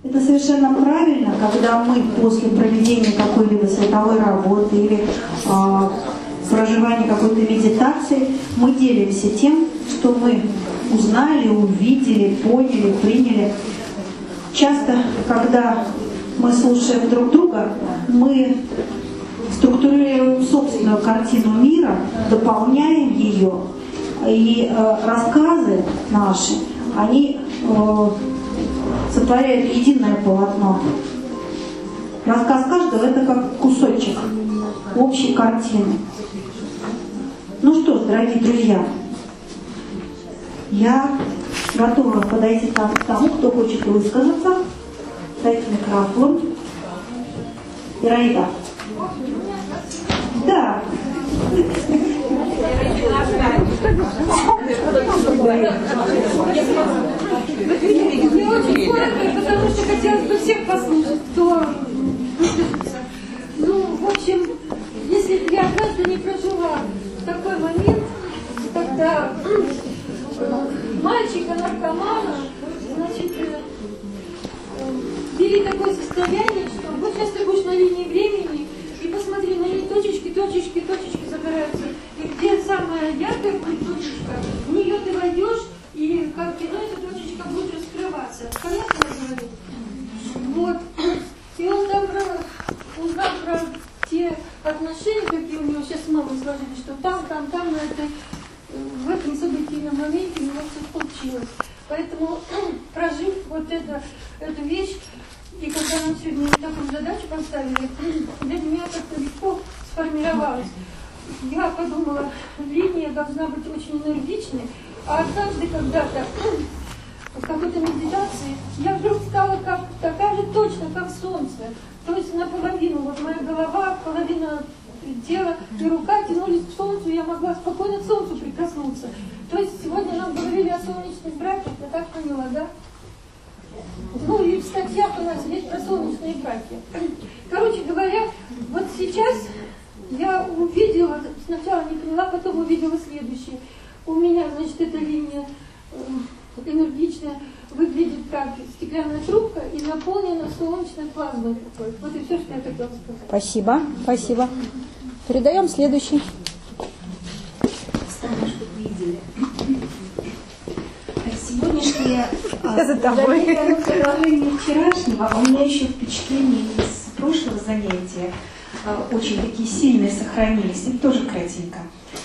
Это совершенно правильно, когда мы после проведения какой-либо световой работы или проживания какой-то медитации, мы делимся тем, что мы узнали, увидели, поняли, приняли. Часто, когда мы слушаем друг друга, мы структурируем собственную картину мира, дополняем ее, и рассказы наши, они сотворяют единое полотно. Рассказ каждого — это как кусочек общей картины. Ну что ж, дорогие друзья, я готова подойти к тому, кто хочет высказаться. Дайте микрофон. Ираида. Да. Не очень коротко, потому что хотелось бы всех послушать, кто выскажется. Ну, в общем, если я однажды не прожила такой момент, когда мальчика-наркомана, значит, бери такое состояние, что вот сейчас ты будешь на линии времени, и посмотри, на ней точечки загораются. И где самая яркая точечка, в нее ты войдешь, и как кино эта точечка будет раскрываться. Понятно я говорю? Вот. И он там узнал про те отношения, какие у него сейчас с мамой сложились, что там, в этом событийном моменте у него все получилось. Поэтому, прожив вот эту вещь, и когда нам сегодня такую задачу поставили, для меня как-то легко сформировалось. Я подумала, линия должна быть очень энергичной, а однажды когда-то в какой-то медитации я вдруг стала такая же точно, как солнце. То есть наполовину, вот моя голова, половина тела и рука тянулись к солнцу, и я могла спокойно к солнцу прикоснуться. То есть сегодня нам говорили о солнечных братьях, я так поняла, да? Ну и в статьях у нас есть про солнечные братья. Короче говоря, вот сейчас я увидела, сначала не поняла, потом увидела следующее. У меня, значит, эта линия энергичная выглядит как стеклянная трубка и наполнена солнечной плазмой. Вот и все, что я хотела сказать. Спасибо, спасибо. Передаем следующий. Сегодняшнее продолжение вчерашнего, а у меня еще впечатления из прошлого занятия очень такие сильные сохранились. Это тоже кратенько.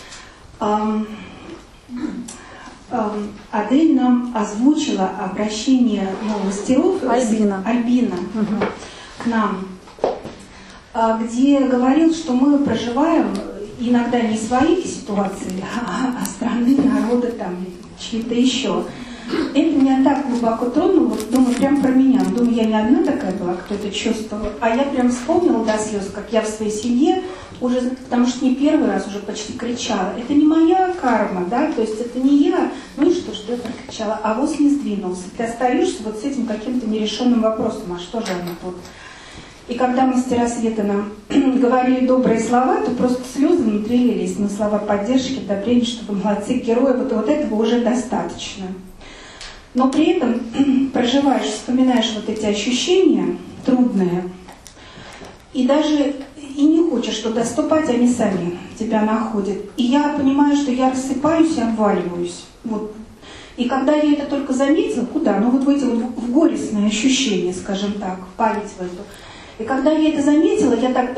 Адель нам озвучила обращение мастеров Альбина к нам, где говорил, что мы проживаем иногда не свои ситуации, а страны, народа, там, чьи-то еще. Это меня так глубоко тронуло, вот, думаю, прям про меня. Думаю, я не одна такая была, кто это чувствовал. А я прям вспомнила до слез, как я в своей семье уже, потому что не первый раз уже почти кричала. Это не моя карма, да, то есть это не я. Ну и что я прокричала, а воз не сдвинулся. Ты остаешься вот с этим каким-то нерешенным вопросом, а что же оно тут? И когда мастера света нам говорили добрые слова, то просто слезы внутри лились на слова поддержки, одобрения, что вы молодцы, герои, вот этого уже достаточно. Но при этом проживаешь, вспоминаешь вот эти ощущения трудные, и даже и не хочешь туда ступать, они сами тебя находят. И я понимаю, что я рассыпаюсь и обваливаюсь. Вот. И когда я это только заметила, куда? Ну вот в эти вот в горестные ощущения, скажем так, в память в эту. И когда я это заметила,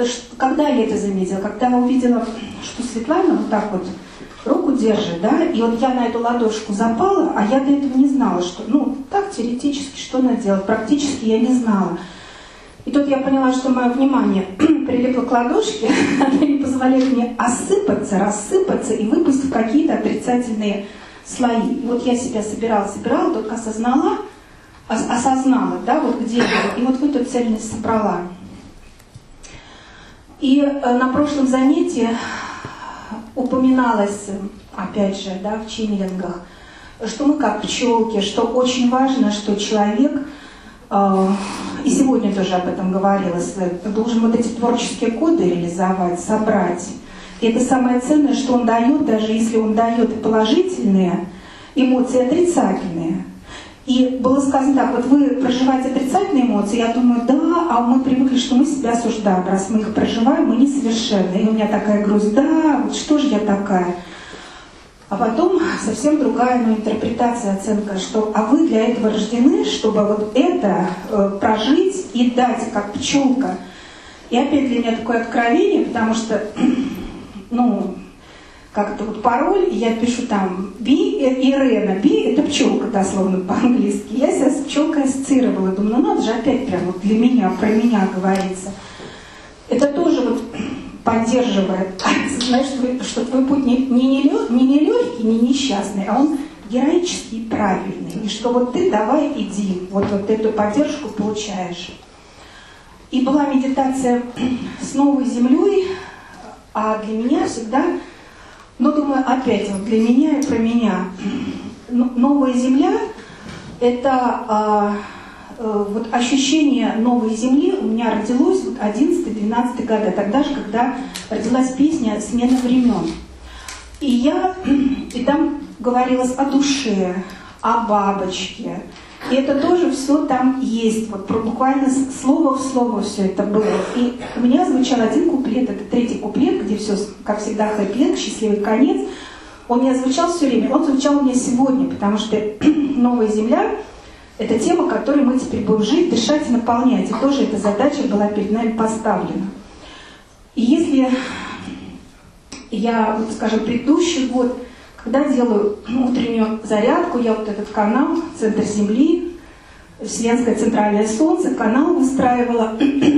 когда увидела, что Светлана вот так вот руку держит, да, и вот я на эту ладошку запала, а я до этого не знала, что, ну, так теоретически, что надо делать, практически я не знала. И тут я поняла, что мое внимание прилипло к ладошке, она не позволяет мне осыпаться, рассыпаться и выпасть в какие-то отрицательные слои. И вот я себя собирала, только осознала, да, вот где я, и вот в эту цельность собрала. И на прошлом занятии упоминалось, опять же, да, в ченнелингах, что мы как пчелки, что очень важно, что человек, и сегодня тоже об этом говорилось, должен вот эти творческие коды реализовать, собрать. И это самое ценное, что он дает, даже если он дает положительные эмоции, отрицательные. И было сказано так, вот вы проживаете отрицательные эмоции, я думаю, да, а мы привыкли, что мы себя осуждаем, раз мы их проживаем, мы несовершенны. И у меня такая грусть, да, вот что же я такая? А потом совсем другая интерпретация, оценка, что а вы для этого рождены, чтобы вот это прожить и дать, как пчелка. И опять для меня такое откровение, потому что, как-то вот пароль, и я пишу там Би Ирена. Би — это пчелка, дословно по-английски. Я себя с пчелкой ассоциировала. Думаю, надо же опять прям вот для меня, про меня говорится. Это тоже вот поддерживает, знаешь, что твой путь не нелегкий, не несчастный, а он героический и правильный. И что вот ты давай иди, вот эту поддержку получаешь. И была медитация с новой землей, а для меня всегда, думаю, опять вот для меня и про меня. Новая земля — это вот ощущение новой земли у меня родилось вот 11-12 года, тогда же, когда родилась песня «Смена времен». И там говорилось о душе, о бабочке. И это тоже все там есть, вот буквально слово в слово все это было. И у меня звучал один куплет, это третий куплет, где все, как всегда, хэппи-энд, счастливый конец. Он у меня звучал все время, он звучал у меня сегодня, потому что новая земля — это тема, которой мы теперь будем жить, дышать и наполнять. И тоже эта задача была перед нами поставлена. И если я, скажем, предыдущий год, когда делаю утреннюю зарядку, я вот этот канал «Центр Земли», Вселенское центральное солнце, канал выстраивала,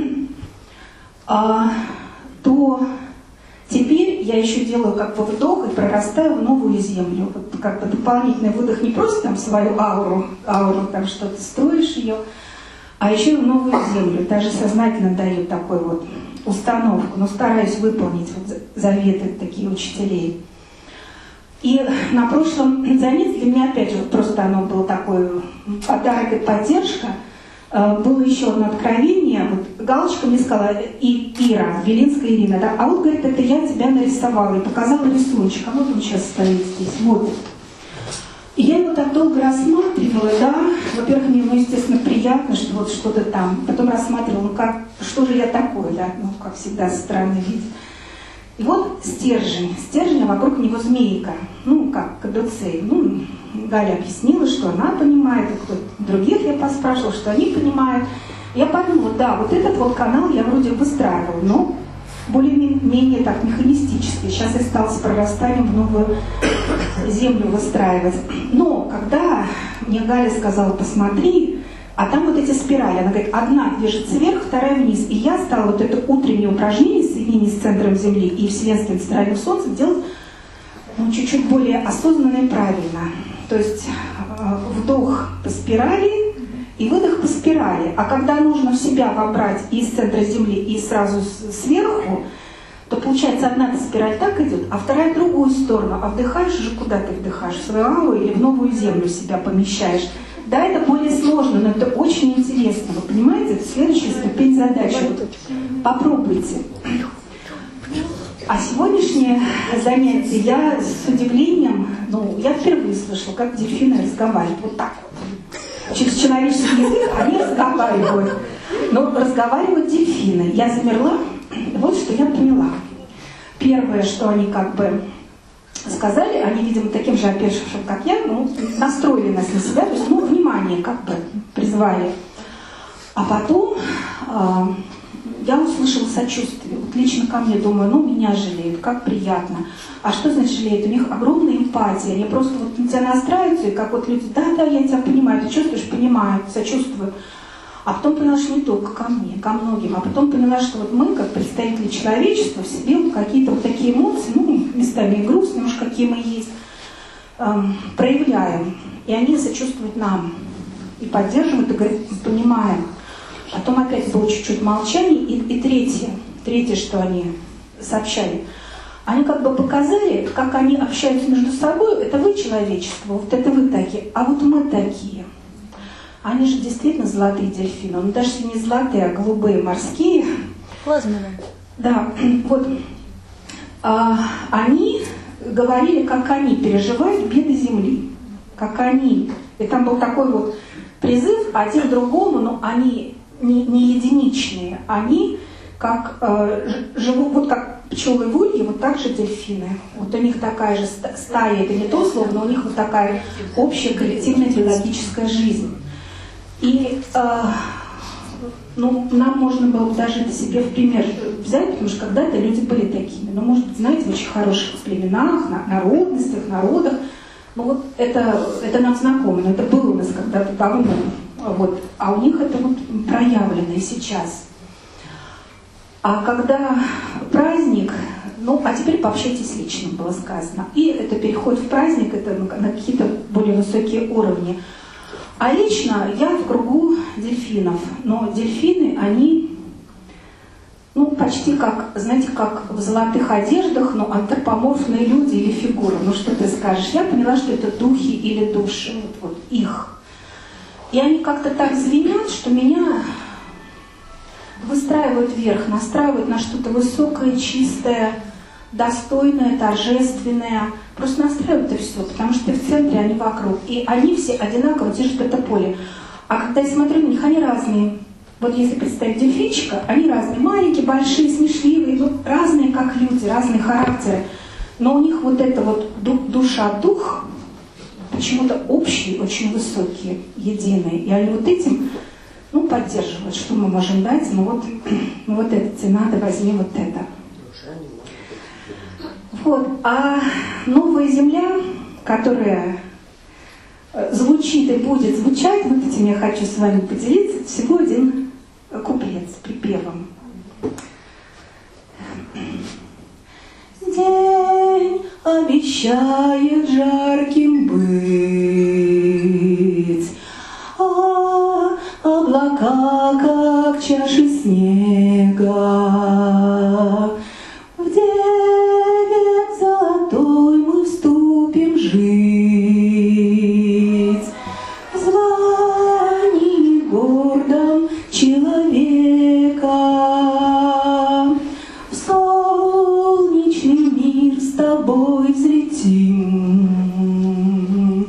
то теперь я еще делаю как бы вдох и прорастаю в новую землю. Вот как бы дополнительный выдох, не просто там свою ауру там что-то строишь ее, а еще и в новую землю. Даже сознательно даю такую вот установку, но стараюсь выполнить вот заветы такие учителей. И на прошлом занятии для меня, опять же, просто оно было такой подарок и поддержка. Было еще одно откровение. Вот галочка мне сказала, Ира, Белинская Ирина, да, а вот, говорит, это я тебя нарисовала и показала рисуночек. А вот он сейчас стоит здесь, вот. И я его так долго рассматривала, да. Во-первых, мне, естественно, приятно, что вот что-то там. Потом рассматривала, что же я такое, да, как всегда, со стороны видеть. И вот стержень, а вокруг него змейка, как кадуцей. Галя объяснила, что она понимает, и кто других я поспрашивала, что они понимают. Я подумала, да, вот этот вот канал я вроде выстраивала, но более-менее так механистически. Сейчас я стала с прорастанием в новую землю выстраивать. Но когда мне Галя сказала, посмотри, а там вот эти спирали, она говорит, одна движется вверх, вторая вниз. И я стала вот это утреннее упражнение, соединение с центром Земли и Вселенским центральным Солнцем делать чуть-чуть более осознанно и правильно. То есть вдох по спирали и выдох по спирали. А когда нужно в себя вобрать и из центра Земли, и сразу сверху, то получается одна спираль так идет, а вторая в другую сторону. А вдыхаешь уже куда ты вдыхаешь? В свою ауру или в новую землю себя помещаешь? Да, это более сложно, но это очень интересно. Вы понимаете, это следующая ступень задачи. Попробуйте. А сегодняшнее занятие я с удивлением, я впервые слышала, как дельфины разговаривают. Вот так вот. Через человеческий язык они разговаривают. Но разговаривают дельфины. Я замерла, вот что я поняла. Первое, что они как бы сказали, они, видимо, таким же опешившим, как я, настроили нас на себя, то есть, внимание как бы призвали. А потом я услышала сочувствие. Вот лично ко мне думаю, меня жалеют, как приятно. А что значит жалеют? У них огромная эмпатия. Они просто вот на тебя настраиваются, и как вот люди, да, я тебя понимаю, ты чувствуешь, понимаю, сочувствую. А потом поняла, что не только ко мне, ко многим. А потом поняла, что вот мы, как представители человечества, в себе вот какие-то вот такие эмоции, местами и грустные, может, какие мы есть, проявляем. И они сочувствуют нам. И поддерживают, и говорят, понимаем. Потом опять было чуть-чуть молчание. И третье, что они сообщали. Они как бы показали, как они общаются между собой. Это вы человечество, вот это вы такие, а вот мы такие. Они же действительно золотые дельфины, даже если не золотые, а голубые, морские. Плазменные. Да, вот они говорили, как они переживают беды Земли, как они И там был такой вот призыв один другому, но они не единичные, они как живут, вот как пчелы в улье, вот так же дельфины. Вот у них такая же стая, это не то слово, но у них вот такая общая коллективная биологическая жизнь. И нам можно было даже это себе в пример взять, потому что когда-то люди были такими. Но, может быть, знаете, в очень хороших племенах, народностях, народах. Ну вот это нам знакомо, но это было у нас когда-то давно. Вот. А у них это вот проявлено и сейчас. А когда праздник, а теперь пообщайтесь лично, было сказано. И это переход в праздник, это на какие-то более высокие уровни. А лично я в кругу дельфинов. Но дельфины, они, почти как, знаете, как в золотых одеждах, но антропоморфные люди или фигуры. Ну что ты скажешь? Я поняла, что это духи или души, вот их. И они как-то так звенят, что меня выстраивают вверх, настраивают на что-то высокое, чистое, достойное, торжественное. Просто настраивают это все, потому что ты в центре, они вокруг. И они все одинаково держат это поле. А когда я смотрю на них, они разные. Вот если представить дельфинчика, они разные. Маленькие, большие, смешливые, разные как люди, разные характеры. Но у них вот это вот душа-дух почему-то общий, очень высокий, единый. И они вот этим поддерживают, что мы можем дать, вот это тебе надо, возьми вот это. Вот. А новая земля, которая звучит и будет звучать, вот этим я хочу с вами поделиться, всего один куплет с припевом. День обещает жарким быть, а облака, как чаши снега. В день век золотой мы вступим жить, в звании гордом человека. В солнечный мир с тобой взлетим,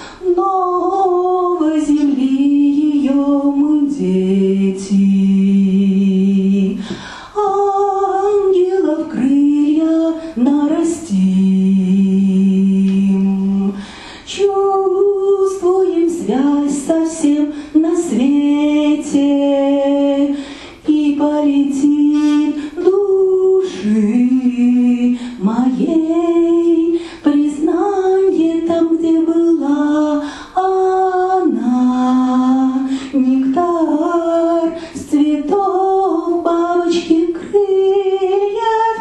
новой земли ее мы дети. Ангелов крылья нарастим, чувствуем связь совсем на свете, и полетит души моей признание там, где была она. Нектар с цветов, бабочки крыльев,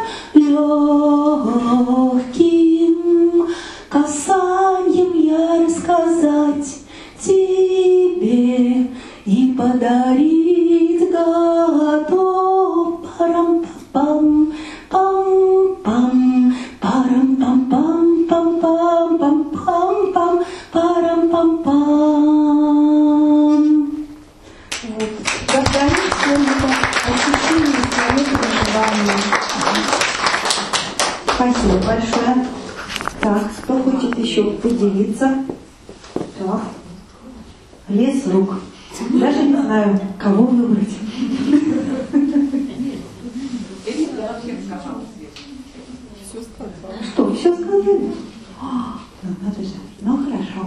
легким касанием я рассказать тебе и подарить готов. Парам-пам, пам-пам, парам-пам-пам, пам-пам-пам-пам, парам-пам-пам. Вот. Благодарю все это ощущение своего проживания. Спасибо большое. Так, кто хочет еще поделиться? Так. Лес рук. Даже не знаю, кого выбрать. Что, все сказали? Надо же. Ну хорошо.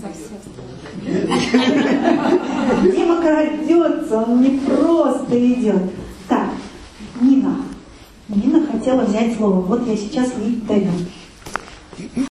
Дима крадется, он не просто идет. Так, Нина. Нина хотела взять слово. Вот я сейчас ей даю.